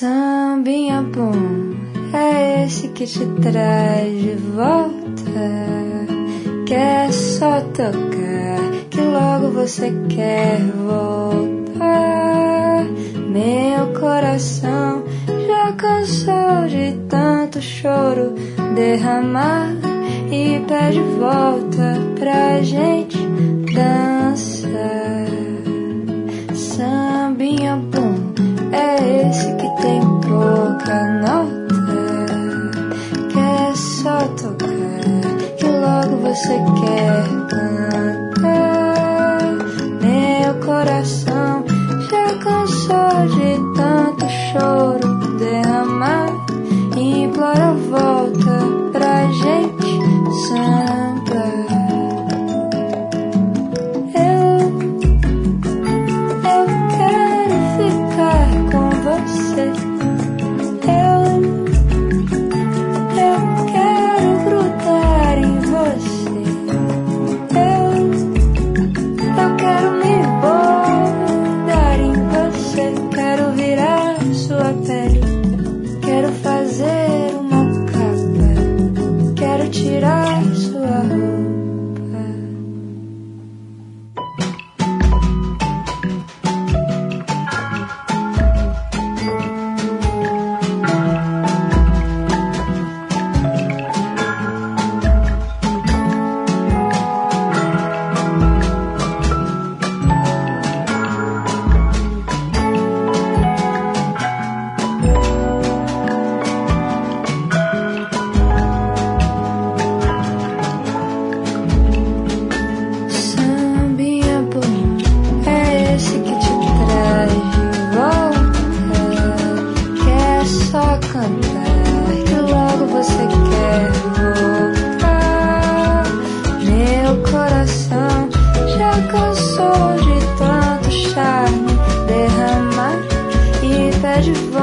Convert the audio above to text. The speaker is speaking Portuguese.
Sambinha bom é esse que te traz de volta, que é só tocar que logo você quer voltar. Meu coração já cansou de tanto choro derramar e pede volta pra gente dançar. Sambinha bom é esse que tem pouca nota, que é só tocar que logo você quer cantar. Meu coração já cansou de tanto choro derramar e implora volta pra gente sambar. Eu quero ficar com você. Eu quero grudar em você. Eu quero me bordar em você. Quero virar sua pele. Quero fazer uma capa. Quero tirar sua roupa. Sambinha bom é esse que te traz de volta, que é só cantar que logo você quer voltar. Meu coração já cansou de tanto charme derramar e pede volta